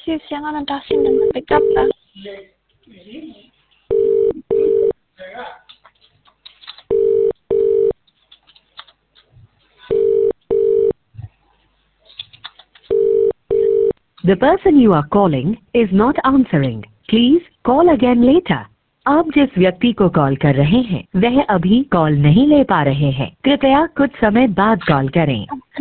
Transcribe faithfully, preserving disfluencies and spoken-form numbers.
สิเสียงอะไรดังเสียงดังไปกลับละ The person you are calling is not answering. Please call again later. आप जिस व्यक्ति को कॉल कर रहे हैं वह अभी कॉल नहीं ले पा रहे हैं। कृपया कुछ समय बाद कॉल करें।